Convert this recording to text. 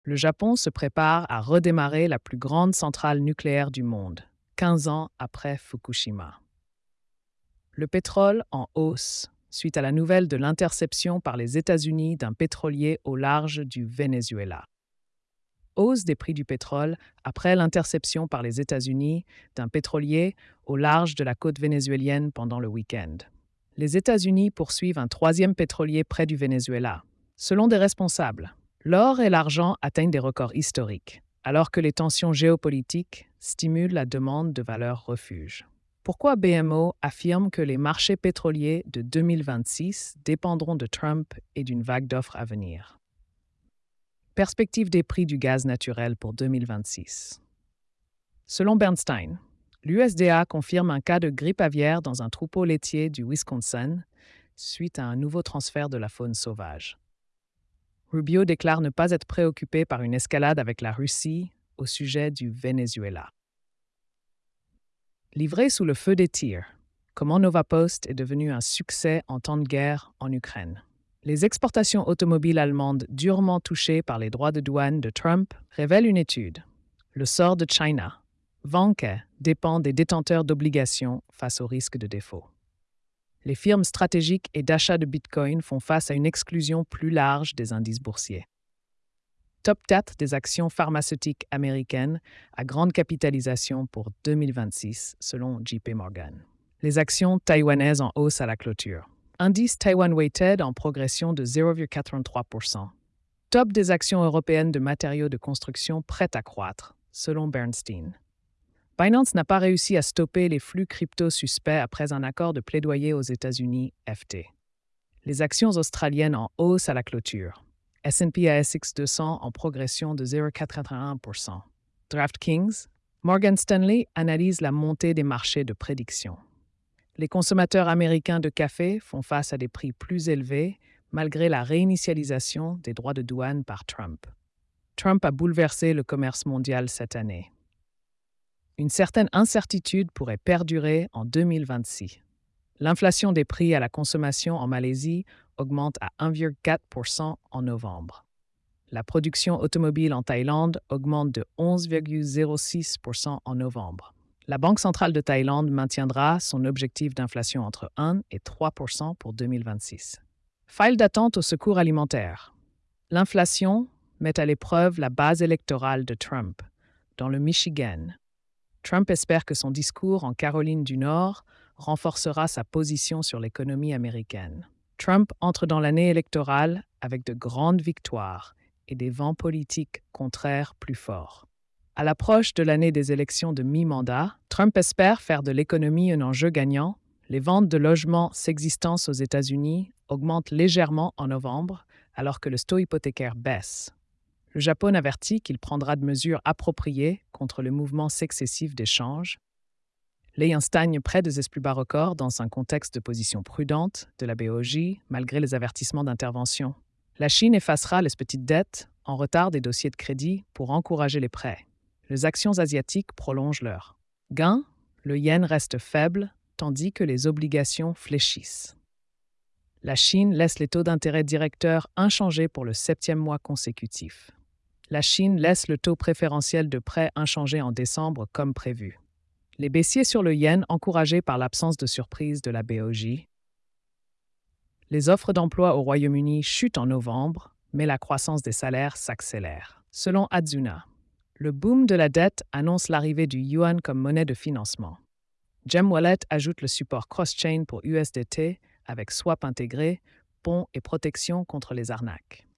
Le Japon se prépare à redémarrer la plus grande centrale nucléaire du monde, 15 ans après Fukushima. Le pétrole en hausse, suite à la nouvelle de l'interception par les États-Unis d'un pétrolier au large du Venezuela. Hausse des prix du pétrole après l'interception par les États-Unis d'un pétrolier au large de la côte vénézuélienne pendant le week-end. Les États-Unis poursuivent un troisième pétrolier près du Venezuela. Selon des responsables, l'or et l'argent atteignent des records historiques, alors que les tensions géopolitiques stimulent la demande de valeurs refuges. Pourquoi BMO affirme que les marchés pétroliers de 2026 dépendront de Trump et d'une vague d'offres à venir? Perspective des prix du gaz naturel pour 2026. Selon Bernstein, l'USDA confirme un cas de grippe aviaire dans un troupeau laitier du Wisconsin suite à un nouveau transfert de la faune sauvage. Rubio déclare ne pas être préoccupé par une escalade avec la Russie au sujet du Venezuela. Livré sous le feu des tirs, comment Nova Post est devenu un succès en temps de guerre en Ukraine. Les exportations automobiles allemandes durement touchées par les droits de douane de Trump révèlent une étude. Le sort de China, Vanke, dépend des détenteurs d'obligations face au risque de défaut. Les firmes stratégiques et d'achat de Bitcoin font face à une exclusion plus large des indices boursiers. Top 4 des actions pharmaceutiques américaines à grande capitalisation pour 2026, selon JP Morgan. Les actions taïwanaises en hausse à la clôture. Indice Taiwan Weighted en progression de 0,83%. Top des actions européennes de matériaux de construction prêtes à croître, selon Bernstein. Binance n'a pas réussi à stopper les flux crypto suspects après un accord de plaidoyer aux États-Unis, FT. Les actions australiennes en hausse à la clôture. S&P ASX 200 en progression de 0,81%. DraftKings, Morgan Stanley analyse la montée des marchés de prédiction. Les consommateurs américains de café font face à des prix plus élevés malgré la réinitialisation des droits de douane par Trump. Trump a bouleversé le commerce mondial cette année. Une certaine incertitude pourrait perdurer en 2026. L'inflation des prix à la consommation en Malaisie augmente à 1,4% en novembre. La production automobile en Thaïlande augmente de 11,06% en novembre. La Banque centrale de Thaïlande maintiendra son objectif d'inflation entre 1 et 3% pour 2026. File d'attente au secours alimentaire. L'inflation met à l'épreuve la base électorale de Trump. Dans le Michigan, Trump espère que son discours en Caroline du Nord renforcera sa position sur l'économie américaine. Trump entre dans l'année électorale avec de grandes victoires et des vents politiques contraires plus forts. À l'approche de l'année des élections de mi-mandat, Trump espère faire de l'économie un enjeu gagnant. Les ventes de logements s'existants aux États-Unis augmentent légèrement en novembre, alors que le taux hypothécaire baisse. Le Japon avertit qu'il prendra de mesures appropriées contre le mouvement successif d'échange. Lei stagne près des plus bas records dans un contexte de position prudente de la BOJ malgré les avertissements d'intervention. La Chine effacera les petites dettes en retard des dossiers de crédit pour encourager les prêts. Les actions asiatiques prolongent leur gain, le yen reste faible tandis que les obligations fléchissent. La Chine laisse les taux d'intérêt directeurs inchangés pour le 7e mois consécutif. La Chine laisse le taux préférentiel de prêt inchangé en décembre comme prévu. Les baissiers sur le yen encouragés par l'absence de surprise de la BOJ. Les offres d'emploi au Royaume-Uni chutent en novembre, mais la croissance des salaires s'accélère. Selon Azuna, le boom de la dette annonce l'arrivée du yuan comme monnaie de financement. Gem Wallet ajoute le support cross-chain pour USDT avec swap intégré, pont et protection contre les arnaques.